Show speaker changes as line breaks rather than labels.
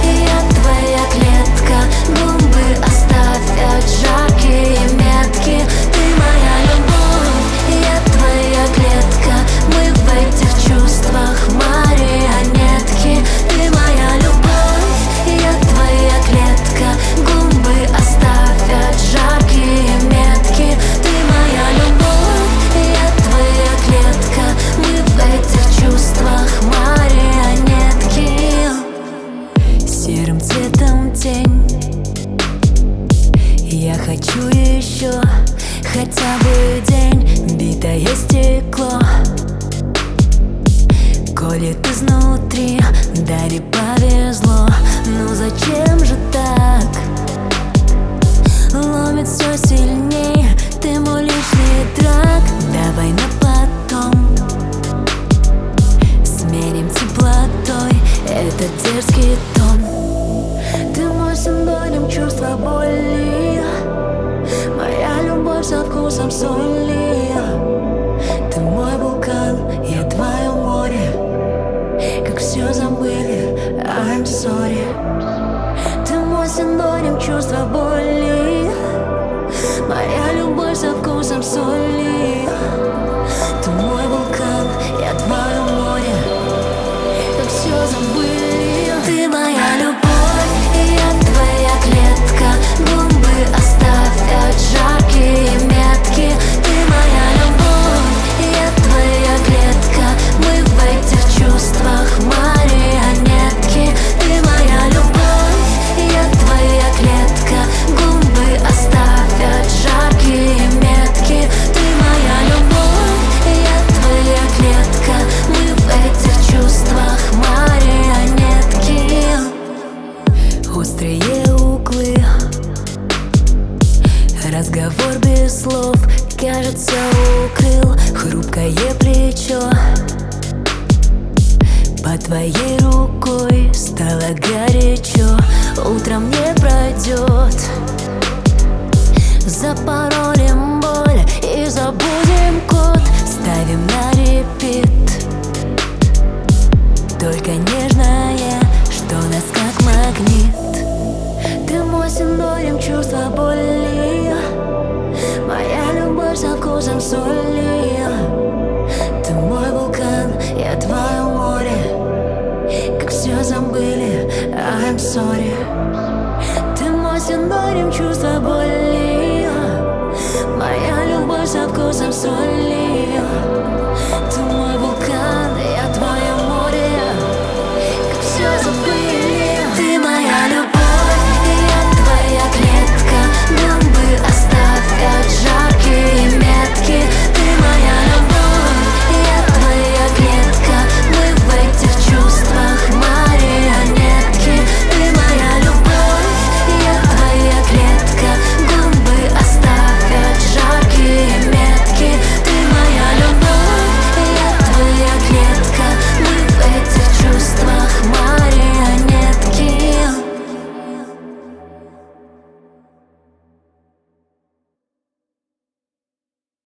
я твоя клетка, губы оставят жаркие метки. Ты моя любовь, я твоя клетка, мы в этих чувствах марионетки. Ты моя любовь, я твоя клетка, губы оставят жаркие метки. Ты моя любовь, я твоя клетка, мы в этих чувствах марионетки. Серым цветом тень, я хочу еще хотя бы день. Битое стекло колет изнутри, Даре повезло. Ну зачем же так? Ломит все сильнее, ты мой личный враг. Давай на потом сменим теплотой этот дерзкий тон. Ты мой синоним чувства боли, моя любовь со вкусом соли. Ты мой вулкан, я твое море, как все забыли, I'm sorry. Ты мой синоним чувства боли, моя любовь со вкусом соли. Ты мой вулкан, я твое море, как все забыли. Ты моя любовь, я твоя клетка, губы оставят жаркие метки. Ты моя любовь, я твоя клетка, мы в этих чувствах марионетки. Ты моя любовь, я твоя клетка, губы оставят жаркие метки. Ты моя любовь, я твоя клетка, мы в этих чувствах марионетки. Острые углы, разговор без слов, кажется, укрыл хрупкое плечо. Под твоей рукой стало горячо, утром не пройдет. Запаролим боль и забудем код, ставим на репит. Только нежная, что нас как магнит. Ты мой синоним чувства боли, моя любовь со вкусом соли. Ты мой вулкан, я твое море, как все забыли, I'm sorry. Ты мой синоним чувства боли, моя любовь со вкусом соли.